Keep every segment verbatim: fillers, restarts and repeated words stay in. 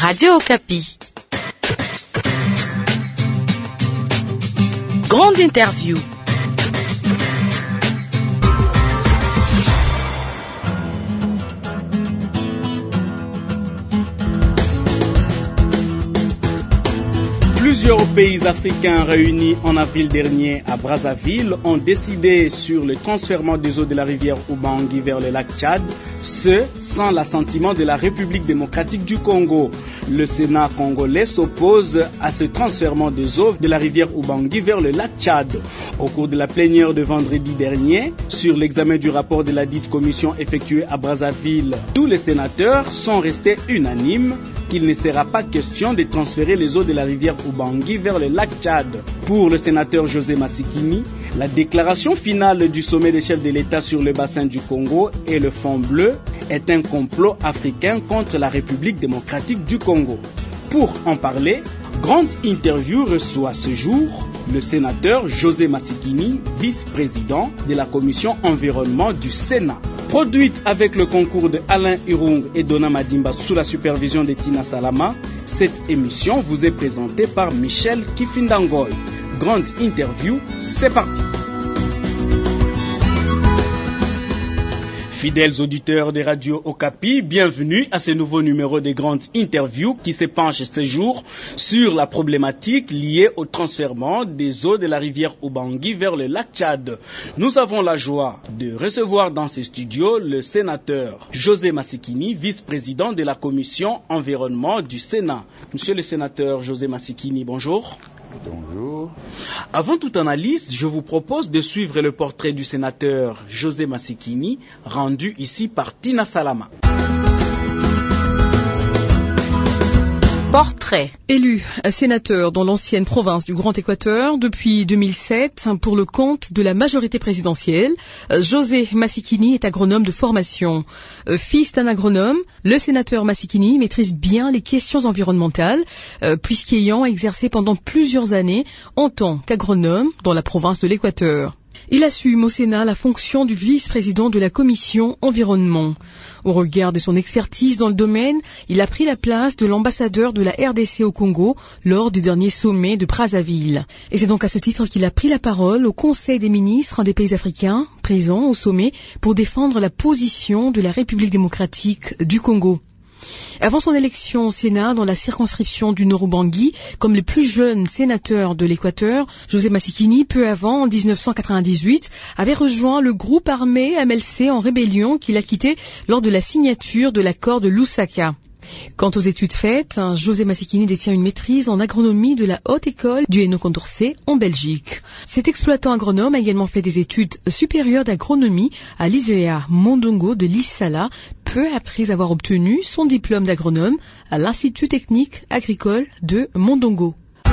Radio Okapi. Grande interview. Plusieurs pays africains réunis en avril dernier à Brazzaville ont décidé sur le transfèrement des eaux de la rivière Ubangi vers le lac Tchad, ce sans l'assentiment de la République démocratique du Congo. Le Sénat congolais s'oppose à ce transfèrement des eaux de la rivière Ubangi vers le lac Tchad. Au cours de la plénière de vendredi dernier, sur l'examen du rapport de la dite commission effectuée à Brazzaville, tous les sénateurs sont restés unanimes qu'il ne sera pas question de transférer les eaux de la rivière Ubangi vers le lac Tchad. Pour le sénateur José Massikini, la déclaration finale du sommet des chefs de l'État sur le bassin du Congo et le Fonds bleu est un complot africain contre la République démocratique du Congo. Pour en parler, grande interview reçoit ce jour le sénateur José Massikini, vice-président de la commission environnement du Sénat. Produite avec le concours de Alain Irung et Dona Madimba sous la supervision de Tina Salama, cette émission vous est présentée par Michel Kifindangoy. Grande interview, c'est parti. Fidèles auditeurs de Radio Okapi, bienvenue à ce nouveau numéro de Grande Interview qui se penche ce jour sur la problématique liée au transfèrement des eaux de la rivière Ubangi vers le lac Tchad. Nous avons la joie de recevoir dans ce studio le sénateur José Massikini, vice-président de la commission environnement du Sénat. Monsieur le sénateur José Massikini, bonjour. Bonjour. Avant toute analyse, je vous propose de suivre le portrait du sénateur José Massikini, rendu ici par Tina Salama. Portrait. Élu sénateur dans l'ancienne province du Grand Équateur depuis deux mille sept pour le compte de la majorité présidentielle, José Massikini est agronome de formation. Fils d'un agronome, le sénateur Massikini maîtrise bien les questions environnementales, puisqu'ayant exercé pendant plusieurs années en tant qu'agronome dans la province de l'Équateur. Il assume au Sénat la fonction du vice-président de la commission environnement. Au regard de son expertise dans le domaine, il a pris la place de l'ambassadeur de la R D C au Congo lors du dernier sommet de Brazzaville. Et c'est donc à ce titre qu'il a pris la parole au Conseil des ministres des pays africains présents au sommet pour défendre la position de la République démocratique du Congo. Avant son élection au Sénat dans la circonscription du Nord-Ubangi, comme le plus jeune sénateur de l'Équateur, José Massikini, peu avant, en dix-neuf cent quatre-vingt-dix-huit, avait rejoint le groupe armé M L C en rébellion qu'il a quitté lors de la signature de l'accord de Lusaka. Quant aux études faites, José Massikini détient une maîtrise en agronomie de la Haute École du Hainaut Condorcet en Belgique. Cet exploitant agronome a également fait des études supérieures d'agronomie à l'I S E A Mondongo de Lissala, peu après avoir obtenu son diplôme d'agronome à l'Institut technique agricole de Mondongo.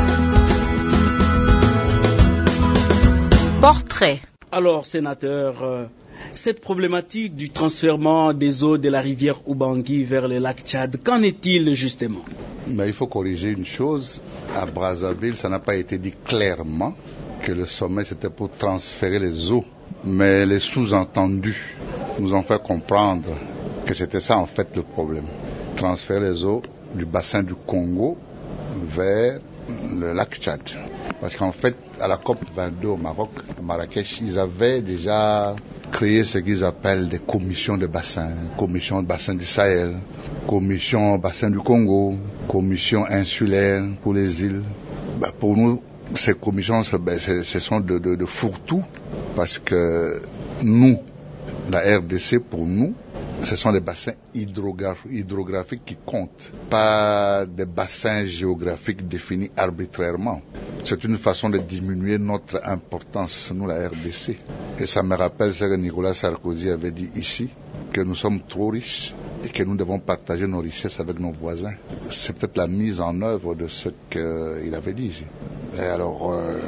Portrait. Alors, sénateur, euh, cette problématique du transfèrement des eaux de la rivière Ubangi vers le lac Tchad, qu'en est-il justement? Mais il faut corriger une chose. À Brazzaville, ça n'a pas été dit clairement que le sommet c'était pour transférer les eaux. Mais les sous-entendus nous ont fait comprendre que c'était ça en fait le problème. Transférer les eaux du bassin du Congo vers le lac Tchad. Parce qu'en fait, à la COP vingt-deux au Maroc, à Marrakech, ils avaient déjà créé ce qu'ils appellent des commissions de bassin. Commission de bassin du Sahel, commission bassin du Congo, commission insulaire pour les îles. Ben, pour nous, ces commissions, ben, ce sont de, de, de fourre-tout. Parce que nous, la R D C, pour nous, ce sont des bassins hydrograph- hydrographiques qui comptent, pas des bassins géographiques définis arbitrairement. C'est une façon de diminuer notre importance, nous, la R D C. Et ça me rappelle ce que Nicolas Sarkozy avait dit ici, que nous sommes trop riches et que nous devons partager nos richesses avec nos voisins. C'est peut-être la mise en œuvre de ce qu'il avait dit ici. Et alors, euh,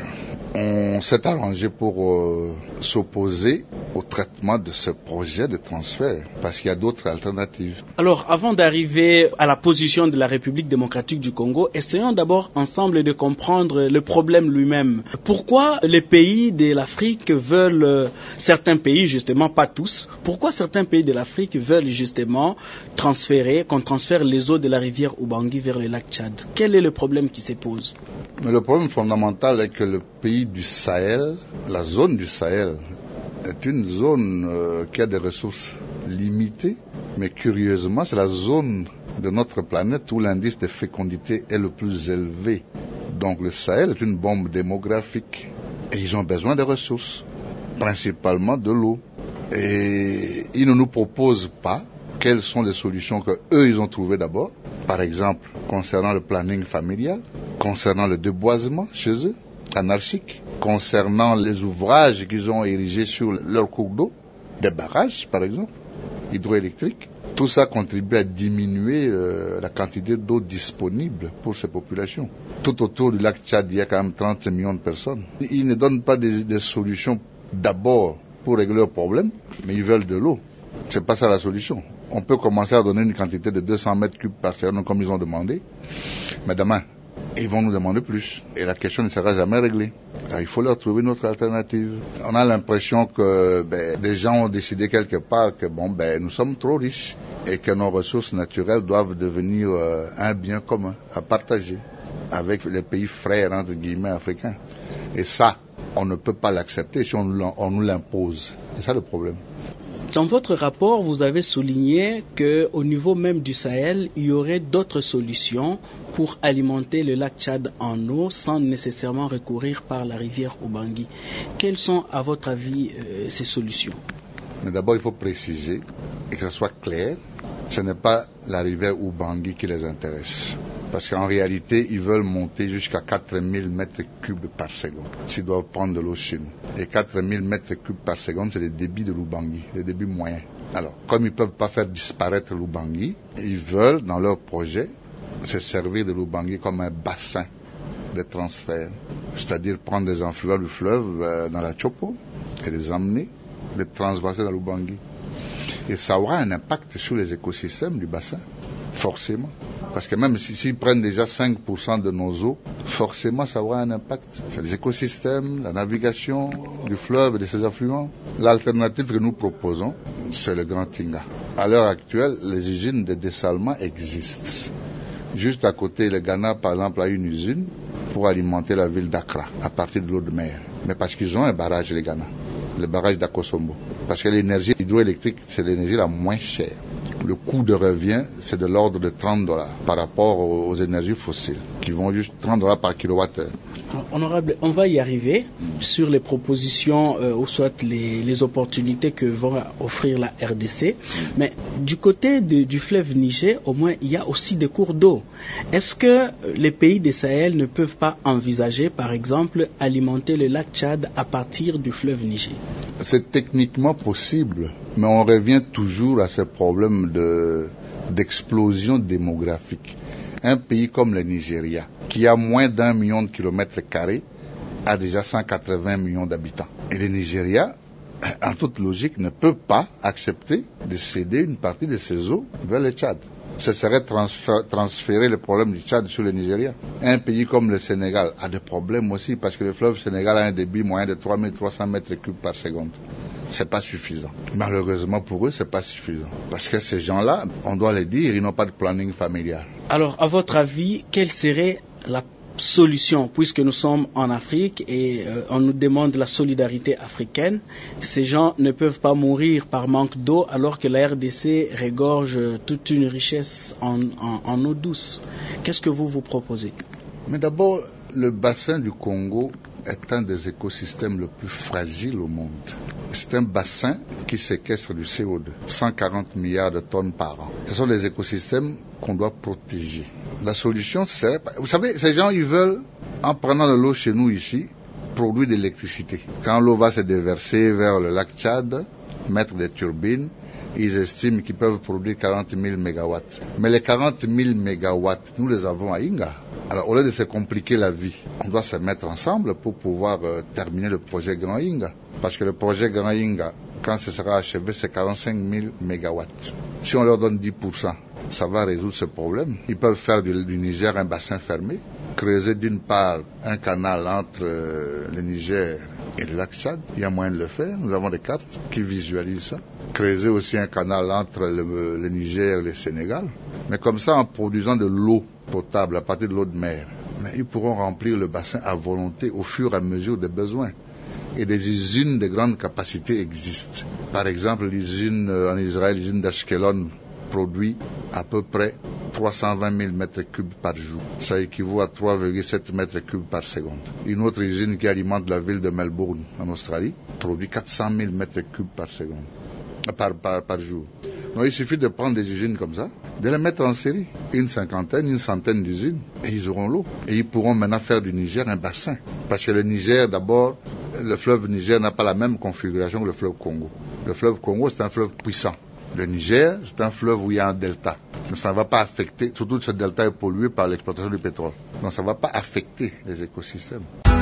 on s'est arrangé pour euh, s'opposer au traitement de ce projet de transfert, parce qu'il y a d'autres alternatives. Alors, avant d'arriver à la position de la République démocratique du Congo, essayons d'abord ensemble de comprendre le problème lui-même. Pourquoi les pays de l'Afrique veulent, euh, certains pays justement, pas tous, pourquoi certains pays de l'Afrique veulent justement transférer, qu'on transfère les eaux de la rivière Ubangi vers le lac Tchad? Quel est le problème qui se pose? Mais le problème fondamental est que le pays du Sahel, la zone du Sahel, est une zone euh, qui a des ressources limitées, mais curieusement, c'est la zone de notre planète où l'indice de fécondité est le plus élevé. Donc le Sahel est une bombe démographique et ils ont besoin de ressources, principalement de l'eau. Et ils ne nous proposent pas quelles sont les solutions que eux ils ont trouvées d'abord, par exemple concernant le planning familial, concernant le déboisement chez eux, anarchique, concernant les ouvrages qu'ils ont érigés sur leur cours d'eau, des barrages par exemple, hydroélectriques. Tout ça contribue à diminuer euh, la quantité d'eau disponible pour ces populations. Tout autour du lac Tchad, il y a quand même trente millions de personnes. Ils ne donnent pas des, des solutions d'abord pour régler leurs problèmes, mais ils veulent de l'eau. C'est pas ça la solution. On peut commencer à donner une quantité de deux cents mètres cubes par seconde comme ils ont demandé, mais demain, ils vont nous demander plus. Et la question ne sera jamais réglée. Alors, il faut leur trouver une autre alternative. On a l'impression que ben, des gens ont décidé quelque part que bon, ben, nous sommes trop riches et que nos ressources naturelles doivent devenir euh, un bien commun à partager avec les pays frères, entre guillemets, africains. Et ça, on ne peut pas l'accepter si on, on nous l'impose. C'est ça le problème. Dans votre rapport, vous avez souligné qu'au niveau même du Sahel, il y aurait d'autres solutions pour alimenter le lac Tchad en eau sans nécessairement recourir par la rivière Ubangi. Quelles sont, à votre avis, euh, ces solutions? Mais d'abord, il faut préciser, et que ce soit clair, ce n'est pas la rivière Ubangi qui les intéresse. Parce qu'en réalité, ils veulent monter jusqu'à quatre mille mètres cubes par seconde, s'ils doivent prendre de l'eau chez nous. Et quatre mille mètres cubes par seconde, c'est le débit de l'Ubangi, le débit moyen. Alors, comme ils ne peuvent pas faire disparaître l'Ubangi, ils veulent, dans leur projet, se servir de l'Ubangi comme un bassin de transfert. C'est-à-dire prendre des affluents du fleuve euh, dans la Chopo et les emmener, les transvaser dans l'Ubangi. Et ça aura un impact sur les écosystèmes du bassin, forcément. Parce que même s'ils si, si prennent déjà cinq pour cent de nos eaux, forcément ça aura un impact sur les écosystèmes, la navigation du fleuve et de ses affluents. L'alternative que nous proposons, c'est le Grand Tinga. À l'heure actuelle, les usines de dessalement existent. Juste à côté, le Ghana, par exemple, a une usine pour alimenter la ville d'Accra à partir de l'eau de mer. Mais parce qu'ils ont un barrage, les Ghana, le barrage d'Akosombo. Parce que l'énergie hydroélectrique, c'est l'énergie la moins chère. Le coût de revient, c'est de l'ordre de trente dollars par rapport aux, aux énergies fossiles, qui vont juste trente dollars par kilowattheure. Honorable, on va y arriver sur les propositions euh, ou soit les, les opportunités que va offrir la R D C. Mais du côté de, du fleuve Niger, au moins, il y a aussi des cours d'eau. Est-ce que les pays des Sahel ne peuvent pas envisager, par exemple, alimenter le lac Tchad à partir du fleuve Niger? C'est techniquement possible, mais on revient toujours à ce problème de, d'explosion démographique. Un pays comme le Nigeria, qui a moins d'un million de kilomètres carrés, a déjà cent quatre-vingts millions d'habitants. Et le Nigeria, en toute logique, ne peut pas accepter de céder une partie de ses eaux vers le Tchad. Ce serait transférer, transférer le problème du Tchad sur le Nigeria. Un pays comme le Sénégal a des problèmes aussi parce que le fleuve Sénégal a un débit moyen de trois mille trois cents mètres cubes par seconde. C'est pas suffisant. Malheureusement pour eux, c'est pas suffisant. Parce que ces gens-là, on doit les dire, ils n'ont pas de planning familial. Alors, à votre avis, quelle serait la solution, puisque nous sommes en Afrique et euh, on nous demande la solidarité africaine? Ces gens ne peuvent pas mourir par manque d'eau alors que la R D C regorge toute une richesse en, en, en eau douce. Qu'est-ce que vous vous proposez? Mais d'abord, le bassin du Congo est un des écosystèmes les plus fragiles au monde. C'est un bassin qui séquestre du C O deux, cent quarante milliards de tonnes par an. Ce sont des écosystèmes qu'on doit protéger. La solution, c'est... Vous savez, ces gens, ils veulent, en prenant de l'eau chez nous ici, produire de l'électricité. Quand l'eau va se déverser vers le lac Tchad, mettre des turbines, ils estiment qu'ils peuvent produire quarante mille mégawatts. Mais les quarante mille mégawatts, nous les avons à Inga. Alors au lieu de se compliquer la vie, on doit se mettre ensemble pour pouvoir euh, terminer le projet Grand Inga. Parce que le projet Grand Inga, quand ce sera achevé, c'est quarante-cinq mille mégawatts. Si on leur donne dix pour cent, ça va résoudre ce problème. Ils peuvent faire du, du Niger un bassin fermé, creuser d'une part un canal entre euh, le Niger et le lac Tchad. Il y a moyen de le faire. Nous avons des cartes qui visualisent ça. Creuser aussi un canal entre le, le Niger et le Sénégal. Mais comme ça, en produisant de l'eau potable à partir de l'eau de mer, mais ils pourront remplir le bassin à volonté au fur et à mesure des besoins. Et des usines de grande capacité existent. Par exemple, l'usine en Israël, l'usine d'Ashkelon, produit à peu près trois cent vingt mille mètres cubes par jour. Ça équivaut à trois virgule sept mètres cubes par seconde. Une autre usine qui alimente la ville de Melbourne, en Australie, produit quatre cent mille mètres cubes par seconde, par, par, par jour. Donc il suffit de prendre des usines comme ça, de les mettre en série, une cinquantaine, une centaine d'usines, et ils auront l'eau. Et ils pourront maintenant faire du Niger un bassin. Parce que le Niger, d'abord, le fleuve Niger n'a pas la même configuration que le fleuve Congo. Le fleuve Congo, c'est un fleuve puissant. Le Niger, c'est un fleuve où il y a un delta. Donc ça ne va pas affecter, surtout ce delta est pollué par l'exploitation du pétrole. Donc ça ne va pas affecter les écosystèmes.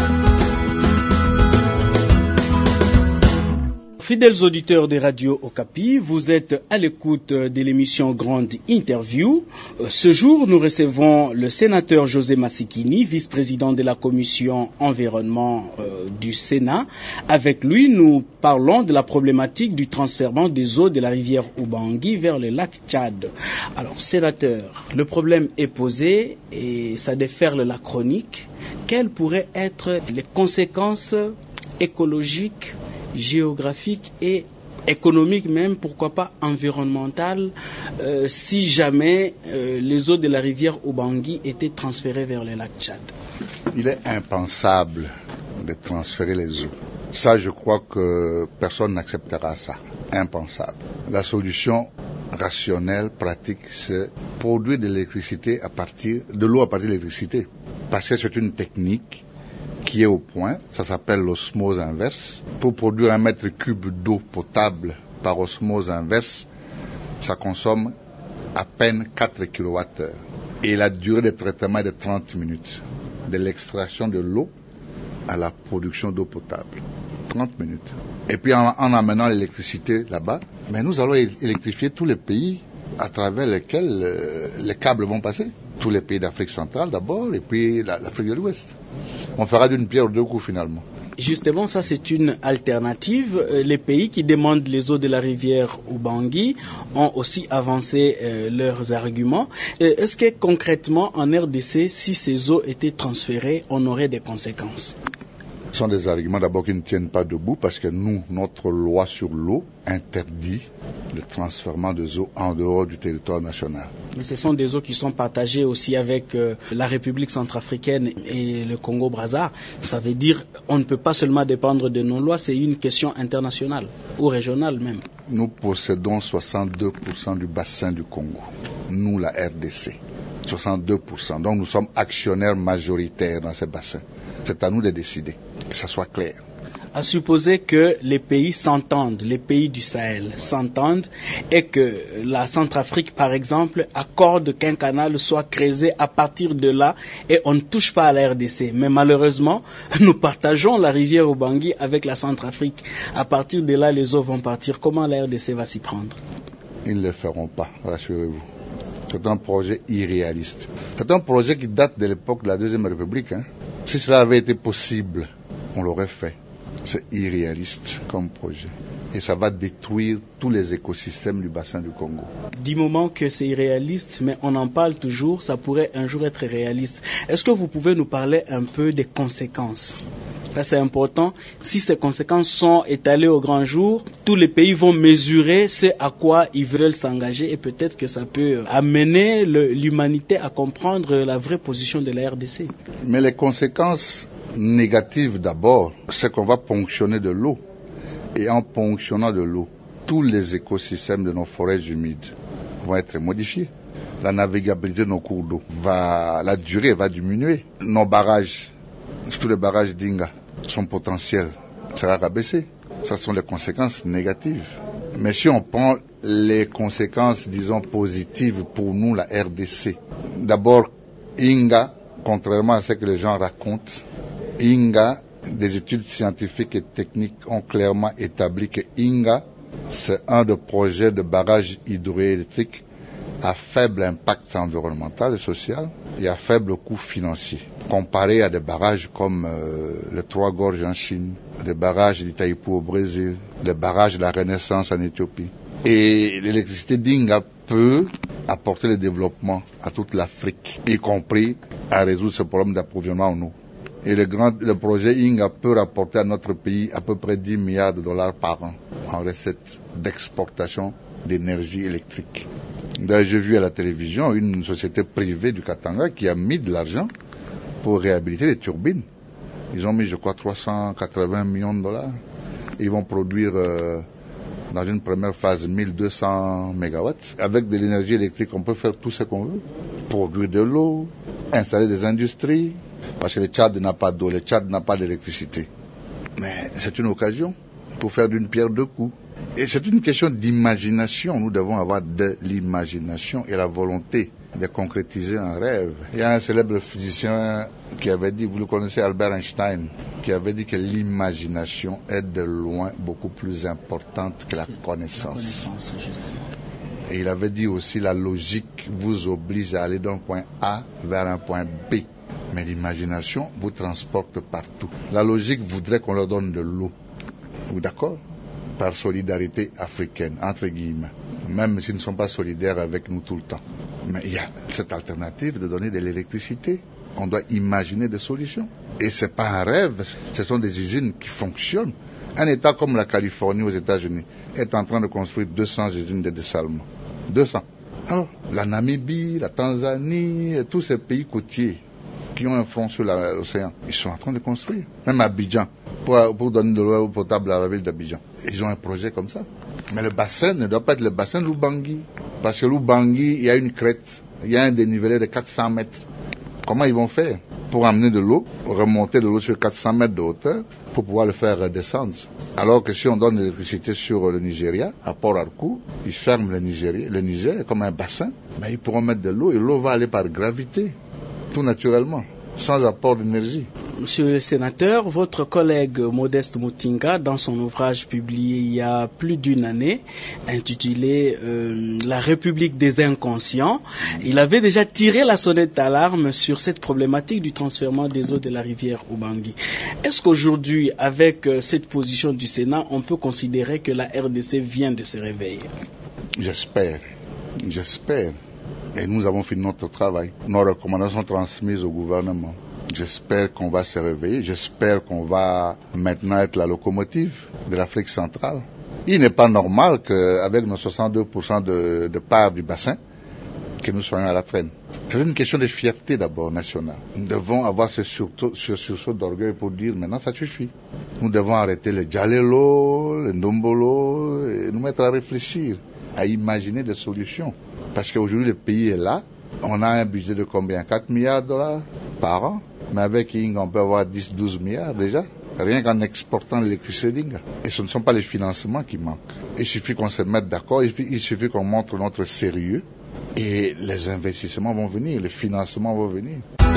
Fidèles auditeurs des radios Okapi, vous êtes à l'écoute de l'émission Grande Interview. Ce jour, nous recevons le sénateur José Massikini, vice-président de la commission environnement euh, du Sénat. Avec lui, nous parlons de la problématique du transfèrement des eaux de la rivière Ubangi vers le lac Tchad. Alors, sénateur, le problème est posé et ça déferle la chronique. Quelles pourraient être les conséquences écologiques, géographique et économique même, pourquoi pas environnementale, euh, si jamais euh, les eaux de la rivière Ubangi étaient transférées vers le lac Tchad? Il est impensable de transférer les eaux. Ça, je crois que personne n'acceptera ça. Impensable. La solution rationnelle, pratique, c'est produire de l'électricité à partir, de l'eau à partir de l'électricité. Parce que c'est une technique qui est au point, ça s'appelle l'osmose inverse. Pour produire un mètre cube d'eau potable par osmose inverse, ça consomme à peine quatre kilowattheures. Et la durée de traitement est de trente minutes. De l'extraction de l'eau à la production d'eau potable. trente minutes. Et puis en, en amenant l'électricité là-bas, mais nous allons électrifier tous les pays à travers lesquels euh, les câbles vont passer. Tous les pays d'Afrique centrale d'abord, et puis la, l'Afrique de l'Ouest. On fera d'une pierre deux coups finalement. Justement, ça c'est une alternative. Les pays qui demandent les eaux de la rivière Ubangi ont aussi avancé euh, leurs arguments. Et est-ce que concrètement en R D C, si ces eaux étaient transférées, on aurait des conséquences? Ce sont des arguments d'abord qui ne tiennent pas debout parce que nous, notre loi sur l'eau interdit le transfèrement des eaux en dehors du territoire national. Mais ce sont des eaux qui sont partagées aussi avec euh, la République centrafricaine et le Congo-Brazza. Ça veut dire qu'on ne peut pas seulement dépendre de nos lois, c'est une question internationale ou régionale même. Nous possédons soixante-deux pour cent du bassin du Congo, nous la R D C. soixante-deux pour cent. Donc nous sommes actionnaires majoritaires dans ces bassins. C'est à nous de décider, que ça soit clair. À supposer que les pays s'entendent, les pays du Sahel s'entendent et que la Centrafrique, par exemple, accorde qu'un canal soit creusé à partir de là et on ne touche pas à la R D C. Mais malheureusement, nous partageons la rivière Ubangi avec la Centrafrique. À partir de là, les eaux vont partir. Comment la R D C va s'y prendre? Ils ne le feront pas, rassurez-vous. C'est un projet irréaliste. C'est un projet qui date de l'époque de la Deuxième République. Hein. Si cela avait été possible, on l'aurait fait. C'est irréaliste comme projet. Et ça va détruire tous les écosystèmes du bassin du Congo. Du moment que c'est irréaliste, mais on en parle toujours, ça pourrait un jour être réaliste. Est-ce que vous pouvez nous parler un peu des conséquences? Ça, c'est important. Si ces conséquences sont étalées au grand jour, tous les pays vont mesurer ce à quoi ils veulent s'engager et peut-être que ça peut amener le, l'humanité à comprendre la vraie position de la R D C. Mais les conséquences négatives d'abord, c'est qu'on va ponctionner de l'eau. Et en ponctionnant de l'eau, tous les écosystèmes de nos forêts humides vont être modifiés. La navigabilité de nos cours d'eau va, la durée va diminuer. Nos barrages, surtout les barrages d'Inga, son potentiel sera rabaissé. Ce sont les conséquences négatives. Mais si on prend les conséquences, disons, positives pour nous, la R D C, d'abord, Inga contrairement à ce que les gens racontent, Inga, des études scientifiques et techniques ont clairement établi que Inga, c'est un des projets de barrage hydroélectrique à faible impact environnemental et social et à faible coût financier, comparé à des barrages comme euh, les Trois Gorges en Chine, les barrages d'Itaipú au Brésil, les barrages de la Renaissance en Éthiopie. Et l'électricité d'Inga peut apporter le développement à toute l'Afrique, y compris à résoudre ce problème d'approvisionnement en eau. Et le, grand, le projet Inga peut rapporter à notre pays à peu près dix milliards de dollars par an en recettes d'exportation d'énergie électrique. D'ailleurs, j'ai vu à la télévision une société privée du Katanga qui a mis de l'argent pour réhabiliter les turbines. Ils ont mis, je crois, trois cent quatre-vingts millions de dollars. Ils vont produire, euh, dans une première phase, mille deux cents mégawatts. Avec de l'énergie électrique, on peut faire tout ce qu'on veut. Produire de l'eau, installer des industries. Parce que le Tchad n'a pas d'eau, le Tchad n'a pas d'électricité. Mais c'est une occasion pour faire d'une pierre deux coups. Et c'est une question d'imagination. Nous devons avoir de l'imagination et la volonté de concrétiser un rêve. Il y a un célèbre physicien qui avait dit, vous le connaissez, Albert Einstein, qui avait dit que l'imagination est de loin beaucoup plus importante que la connaissance. La connaissance, justement. Et il avait dit aussi, la logique vous oblige à aller d'un point A vers un point B. Mais l'imagination vous transporte partout. La logique voudrait qu'on leur donne de l'eau. Vous d'accord? Par solidarité africaine, entre guillemets. Même s'ils ne sont pas solidaires avec nous tout le temps. Mais il y a cette alternative de donner de l'électricité. On doit imaginer des solutions. Et ce n'est pas un rêve, ce sont des usines qui fonctionnent. Un État comme la Californie aux États-Unis est en train de construire deux cents usines de dessalement. deux cents. Alors, la Namibie, la Tanzanie, tous ces pays côtiers qui ont un front sur l'océan, ils sont en train de construire. Même à Abidjan, pour, pour donner de l'eau potable à la ville d'Abidjan. Ils ont un projet comme ça. Mais le bassin ne doit pas être le bassin de l'Ubangi. Parce que l'Ubangi, il y a une crête, il y a un dénivelé de quatre cents mètres. Comment ils vont faire pour amener de l'eau, remonter de l'eau sur quatre cents mètres de hauteur, pour pouvoir le faire descendre? Alors que si on donne l'électricité sur le Nigeria, à Port Harcourt, ils ferment le Nigeria, le Niger comme un bassin, mais ils pourront mettre de l'eau et l'eau va aller par gravité. Tout naturellement, sans apport d'énergie. Monsieur le sénateur, votre collègue Modeste Mutinga, dans son ouvrage publié il y a plus d'une année, intitulé euh, La République des inconscients, il avait déjà tiré la sonnette d'alarme sur cette problématique du transfèrement des eaux de la rivière Ubangi. Est-ce qu'aujourd'hui, avec euh, cette position du Sénat, on peut considérer que la R D C vient de se réveiller? J'espère, j'espère. Et nous avons fait notre travail. Nos recommandations sont transmises au gouvernement. J'espère qu'on va se réveiller. J'espère qu'on va maintenant être la locomotive de l'Afrique centrale. Il n'est pas normal qu'avec nos soixante-deux pour cent de, de part du bassin, que nous soyons à la traîne. C'est une question de fierté d'abord nationale. Nous devons avoir ce sursaut, ce sursaut d'orgueil pour dire maintenant ça suffit. Nous devons arrêter le Djalelo, le Ndombolo et nous mettre à réfléchir, à imaginer des solutions. Parce qu'aujourd'hui, le pays est là. On a un budget de combien? quatre milliards de dollars par an. Mais avec Inga, on peut avoir dix à douze milliards déjà. Rien qu'en exportant l'électricité d'Inga. Et ce ne sont pas les financements qui manquent. Il suffit qu'on se mette d'accord. Il suffit qu'on montre notre sérieux. Et les investissements vont venir. Les financements vont venir.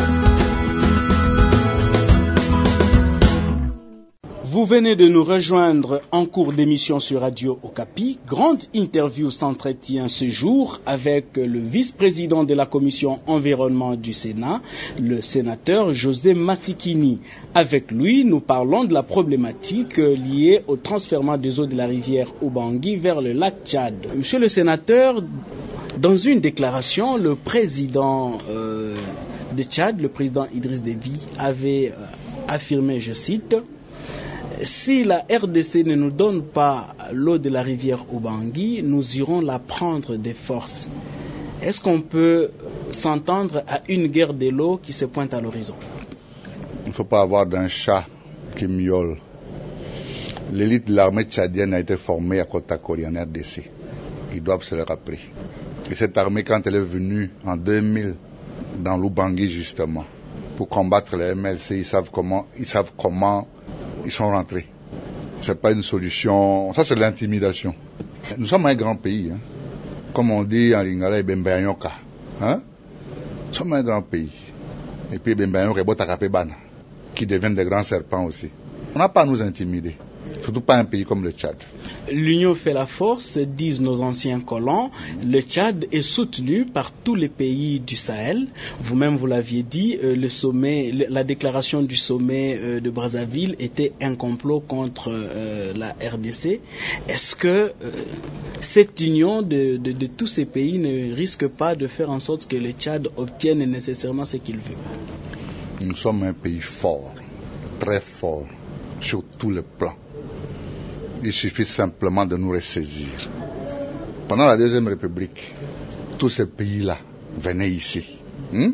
Vous venez de nous rejoindre en cours d'émission sur Radio Okapi. Grande interview s'entretient ce jour avec le vice-président de la commission environnement du Sénat, le sénateur José Massikini. Avec lui, nous parlons de la problématique liée au transfèrement des eaux de la rivière Ubangi vers le lac Tchad. Monsieur le sénateur, dans une déclaration, le président euh, de Tchad, le président Idriss Déby, avait euh, affirmé, je cite, si la R D C ne nous donne pas l'eau de la rivière Ubangi, nous irons la prendre de force. Est-ce qu'on peut s'entendre à une guerre de l'eau qui se pointe à l'horizon? Il ne faut pas avoir d'un chat qui miaule. L'élite de l'armée tchadienne a été formée à Kotakori en R D C. Ils doivent se le rappeler. Et cette armée, quand elle est venue en deux mille dans l'Ubangi justement, pour combattre les M L C, ils savent comment, ils savent comment ils sont rentrés. C'est pas une solution. Ça, c'est de l'intimidation. Nous sommes un grand pays, hein. Comme on dit en lingala, Bembeanyoka. Hein? Nous sommes un grand pays. Et puis, ben, ben, qui deviennent des grands serpents aussi. On n'a pas à nous intimider. Surtout pas un pays comme le Tchad. L'union fait la force, disent nos anciens colons. Le Tchad est soutenu par tous les pays du Sahel. Vous-même, vous l'aviez dit, euh, le sommet, la déclaration du sommet euh, de Brazzaville était un complot contre euh, la R D C. Est-ce que euh, cette union de, de, de tous ces pays ne risque pas de faire en sorte que le Tchad obtienne nécessairement ce qu'il veut? Nous sommes un pays fort, très fort, sur tous les plans. Il suffit simplement de nous ressaisir. Pendant la Deuxième République, tous ces pays-là venaient ici hein,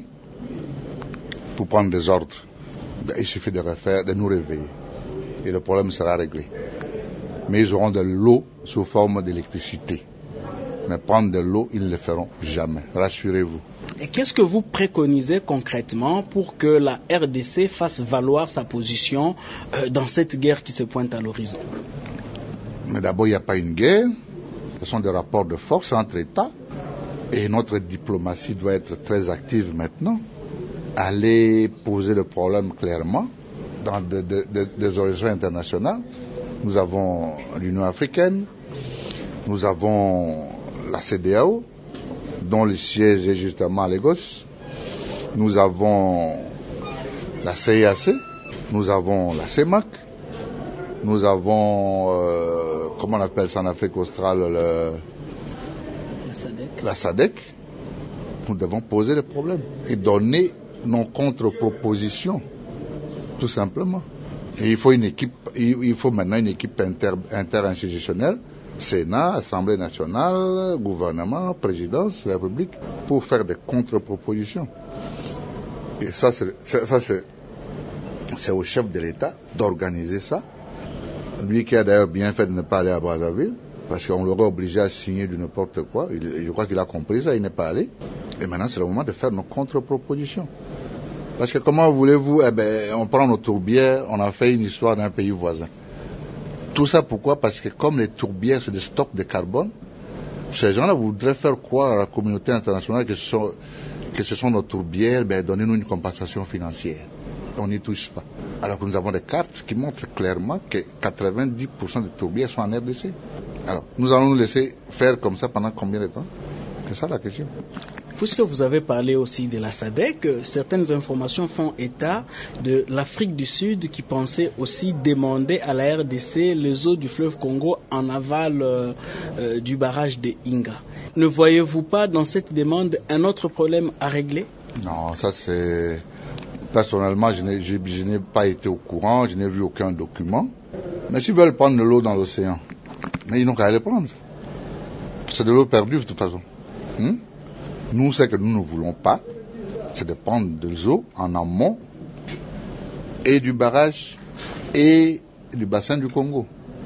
pour prendre des ordres. Ben, il suffit de refaire, de nous réveiller. Et le problème sera réglé. Mais ils auront de l'eau sous forme d'électricité. Mais prendre de l'eau, ils ne le feront jamais. Rassurez-vous. Et qu'est-ce que vous préconisez concrètement pour que la R D C fasse valoir sa position euh, dans cette guerre qui se pointe à l'horizon? Mais d'abord, il n'y a pas une guerre. Ce sont des rapports de force entre États. Et notre diplomatie doit être très active maintenant. Aller poser le problème clairement dans de, de, de, des horizons internationales. Nous avons l'Union africaine. Nous avons la C D A O, dont le siège est justement à Lagos. Nous avons la C I A C. Nous avons la C E M A C. Nous avons, euh, comment on appelle ça en Afrique australe, le, la SADC. La SADC. Nous devons poser le problème et donner nos contre-propositions, tout simplement. Et il faut une équipe, il faut maintenant une équipe inter, interinstitutionnelle, Sénat, Assemblée nationale, gouvernement, présidence, République, pour faire des contre-propositions. Et ça, c'est, ça, c'est, c'est au chef de l'État d'organiser ça. Lui qui a d'ailleurs bien fait de ne pas aller à Brazzaville, parce qu'on l'aurait obligé à signer du n'importe quoi. Il, je crois qu'il a compris ça, il n'est pas allé. Et maintenant, c'est le moment de faire nos contre-propositions. Parce que comment voulez-vous, eh ben, on prend nos tourbières, on a fait une histoire d'un pays voisin. Tout ça pourquoi? Parce que comme les tourbières, c'est des stocks de carbone, ces gens-là voudraient faire croire à la communauté internationale que ce sont, que ce sont nos tourbières, ben, donnez-nous une compensation financière. On n'y touche pas. Alors que nous avons des cartes qui montrent clairement que quatre-vingt-dix pour cent des tourbières sont en R D C. Alors, nous allons nous laisser faire comme ça pendant combien de temps? C'est ça la question. Puisque vous avez parlé aussi de la SADC, certaines informations font état de l'Afrique du Sud qui pensait aussi demander à la R D C les eaux du fleuve Congo en aval euh, euh, du barrage de Inga. Ne voyez-vous pas dans cette demande un autre problème à régler? Non, ça c'est... Personnellement, je n'ai, je, je n'ai pas été au courant, je n'ai vu aucun document. Mais s'ils veulent prendre de l'eau dans l'océan, mais ils n'ont qu'à aller prendre. C'est de l'eau perdue de toute façon. Hmm? Nous, ce que nous ne voulons pas, c'est de prendre de l'eau en amont et du barrage et du bassin du Congo.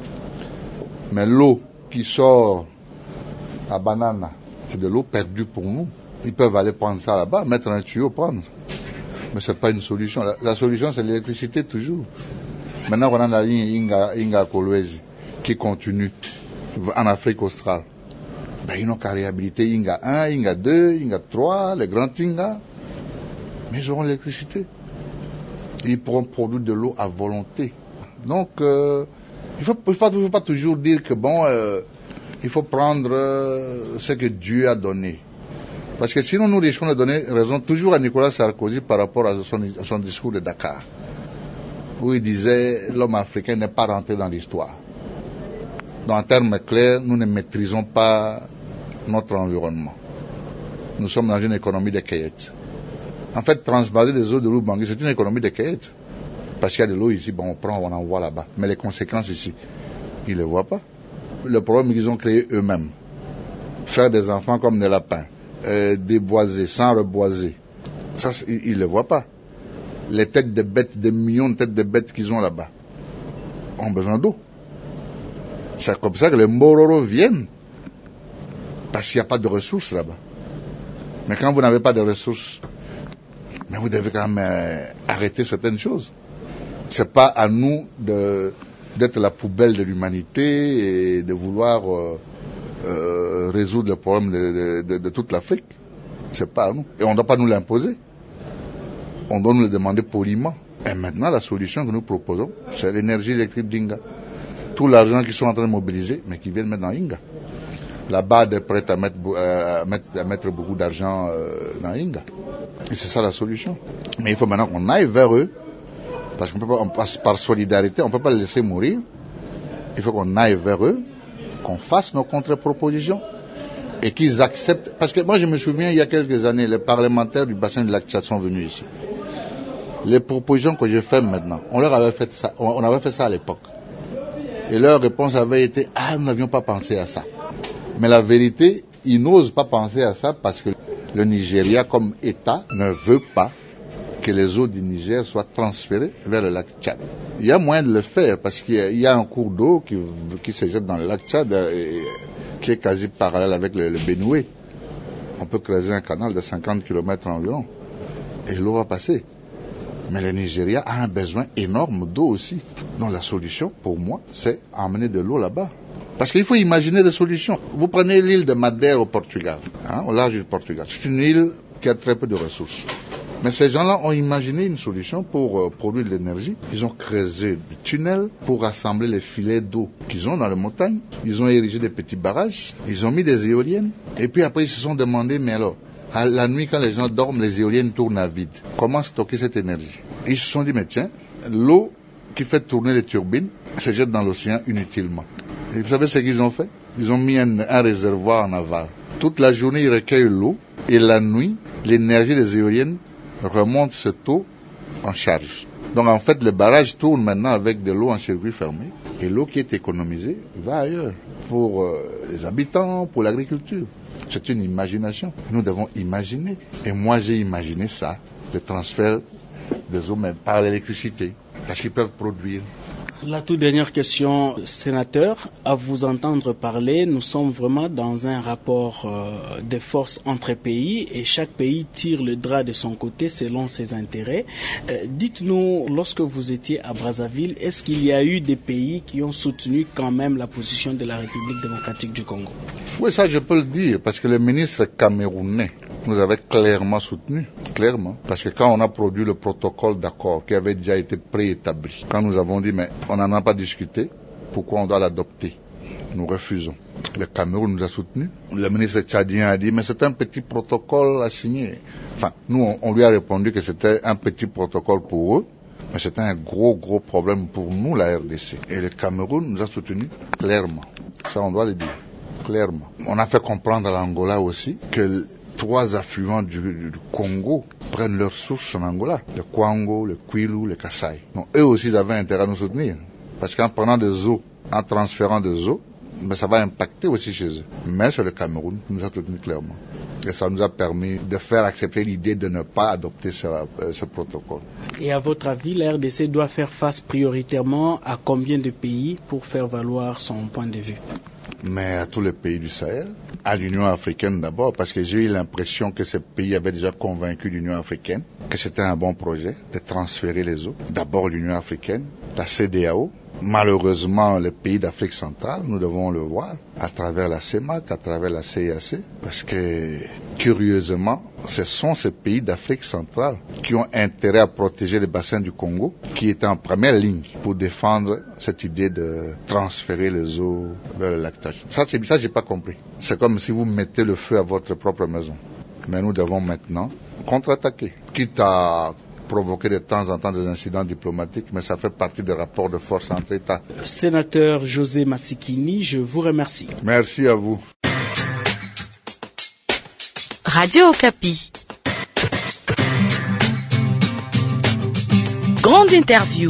Mais l'eau qui sort à Banana, c'est de l'eau perdue pour nous. Ils peuvent aller prendre ça là-bas, mettre un tuyau, prendre. Mais ce n'est pas une solution. La, la solution, c'est l'électricité toujours. Maintenant, on a la ligne Inga, Inga Kolwezi qui continue en Afrique australe. Ben, ils n'ont qu'à réhabiliter Inga un, Inga deux, Inga trois, les grands Inga. Mais ils auront l'électricité. Ils pourront produire de l'eau à volonté. Donc, euh, il ne faut, faut, faut pas toujours dire que bon, euh, il faut prendre euh, ce que Dieu a donné. Parce que sinon, nous risquons de donner raison toujours à Nicolas Sarkozy par rapport à son, à son discours de Dakar, où il disait l'homme africain n'est pas rentré dans l'histoire. Donc, en termes clairs, nous ne maîtrisons pas notre environnement. Nous sommes dans une économie de cueillette. En fait, transvaser les eaux de l'Oubangui, c'est une économie de cueillette. Parce qu'il y a de l'eau ici, bon, on prend, on envoie là-bas. Mais les conséquences ici, ils ne les voient pas. Le problème qu'ils ont créé eux-mêmes. Faire des enfants comme des lapins. Euh, déboiser, sans reboiser. Ça, ils ne le voient pas. Les têtes de bêtes, des millions de têtes de bêtes qu'ils ont là-bas, ont besoin d'eau. C'est comme ça que les Mororo viennent. Parce qu'il n'y a pas de ressources là-bas. Mais quand vous n'avez pas de ressources, mais vous devez quand même euh, arrêter certaines choses. C'est pas à nous de, d'être la poubelle de l'humanité et de vouloir... Euh, Euh, résoudre le problème de, de, de, de toute l'Afrique. C'est pas à nous. Et on ne doit pas nous l'imposer. On doit nous le demander poliment. Et maintenant, la solution que nous proposons, c'est l'énergie électrique d'Inga. Tout l'argent qu'ils sont en train de mobiliser, mais qui viennent mettre dans Inga. La B A D est prête à mettre, euh, à mettre, à mettre beaucoup d'argent euh, dans Inga. Et c'est ça la solution. Mais il faut maintenant qu'on aille vers eux, parce qu'on peut pas, on passe par solidarité, on ne peut pas les laisser mourir. Il faut qu'on aille vers eux, qu'on fasse nos contre-propositions et qu'ils acceptent. Parce que moi, je me souviens, il y a quelques années, les parlementaires du bassin du lac Tchad sont venus ici. Les propositions que j'ai faites maintenant, on leur avait fait ça, on avait fait ça à l'époque. Et leur réponse avait été « Ah, nous n'avions pas pensé à ça ». Mais la vérité, ils n'osent pas penser à ça parce que le Nigeria, comme État, ne veut pas que les eaux du Niger soient transférées vers le lac Tchad. Il y a moyen de le faire parce qu'il y a, il y a un cours d'eau qui, qui se jette dans le lac Tchad et qui est quasi parallèle avec le, le Benoué. On peut creuser un canal de cinquante kilomètres environ et l'eau va passer. Mais le Nigeria a un besoin énorme d'eau aussi. Donc la solution, pour moi, c'est emmener de l'eau là-bas. Parce qu'il faut imaginer des solutions. Vous prenez l'île de Madère au Portugal, hein, au large du Portugal. C'est une île qui a très peu de ressources. Mais ces gens-là ont imaginé une solution pour euh, produire de l'énergie. Ils ont creusé des tunnels pour rassembler les filets d'eau qu'ils ont dans les montagnes. Ils ont érigé des petits barrages. Ils ont mis des éoliennes. Et puis après, ils se sont demandé, mais alors, à la nuit, quand les gens dorment, les éoliennes tournent à vide. Comment stocker cette énergie? Et ils se sont dit, mais tiens, l'eau qui fait tourner les turbines se jette dans l'océan inutilement. Et vous savez ce qu'ils ont fait? Ils ont mis un, un réservoir en aval. Toute la journée, ils recueillent l'eau. Et la nuit, l'énergie des éoliennes remonte cette eau en charge. Donc en fait, le barrage tourne maintenant avec de l'eau en circuit fermé. Et l'eau qui est économisée va ailleurs. Pour euh, les habitants, pour l'agriculture. C'est une imagination. Nous devons imaginer. Et moi, j'ai imaginé ça, le transfert des eaux même par l'électricité. Parce qu'ils peuvent produire. La toute dernière question, sénateur, à vous entendre parler, nous sommes vraiment dans un rapport euh, de force entre pays et chaque pays tire le drap de son côté selon ses intérêts. Euh, dites-nous, lorsque vous étiez à Brazzaville, est-ce qu'il y a eu des pays qui ont soutenu quand même la position de la République démocratique du Congo? Oui, ça je peux le dire, parce que le ministre camerounais nous avait clairement soutenu, clairement, parce que quand on a produit le protocole d'accord qui avait déjà été préétabli, quand nous avons dit, mais on n'en a pas discuté, pourquoi on doit l'adopter? Nous refusons. Le Cameroun nous a soutenus. Le ministre tchadien a dit, mais c'est un petit protocole à signer. Enfin, nous, on, on lui a répondu que c'était un petit protocole pour eux, mais c'était un gros, gros problème pour nous, la R D C. Et le Cameroun nous a soutenus clairement. Ça, on doit le dire, clairement. On a fait comprendre à l'Angola aussi que trois affluents du, du Congo prennent leur source en Angola. Le Kwango, le Kwilu, le Kasaï. Donc, eux aussi, ils avaient intérêt à nous soutenir. Parce qu'en prenant des eaux, en transférant des eaux, ben, ça va impacter aussi chez eux. Mais c'est le Cameroun qui nous a soutenus clairement. Et ça nous a permis de faire accepter l'idée de ne pas adopter ce, euh, ce protocole. Et à votre avis, la R D C doit faire face prioritairement à combien de pays pour faire valoir son point de vue? Mais à tous les pays du Sahel, à l'Union africaine d'abord, parce que j'ai eu l'impression que ces pays avaient déjà convaincu l'Union africaine que c'était un bon projet de transférer les eaux. D'abord l'Union africaine, la C D A O. Malheureusement, les pays d'Afrique centrale, nous devons le voir, à travers la C E M A C, à travers la C I A C, parce que, curieusement, ce sont ces pays d'Afrique centrale qui ont intérêt à protéger les bassins du Congo, qui étaient en première ligne pour défendre cette idée de transférer les eaux vers le lac Tchad. Ça, c'est, ça, j'ai pas compris. C'est comme si vous mettez le feu à votre propre maison. Mais nous devons maintenant contre-attaquer, quitte à provoquer de temps en temps des incidents diplomatiques, mais ça fait partie des rapports de force entre États. Sénateur José Massikini, je vous remercie. Merci à vous. Radio Okapi. Grande interview.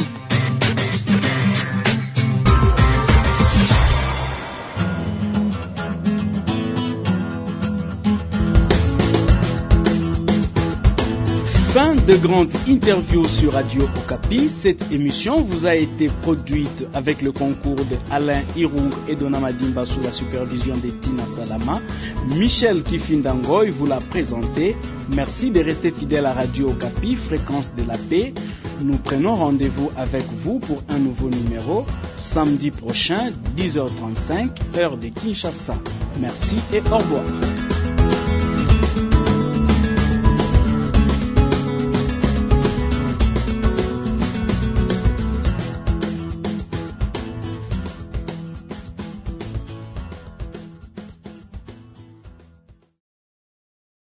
Fin de grande interview sur Radio Okapi. Cette émission vous a été produite avec le concours de Alain Irung et Dona Madimba sous la supervision de Tina Salama. Michel Kifindangoy vous l'a présenté. Merci de rester fidèle à Radio Okapi, fréquence de la paix. Nous prenons rendez-vous avec vous pour un nouveau numéro samedi prochain, dix heures trente-cinq, heure de Kinshasa. Merci et au revoir.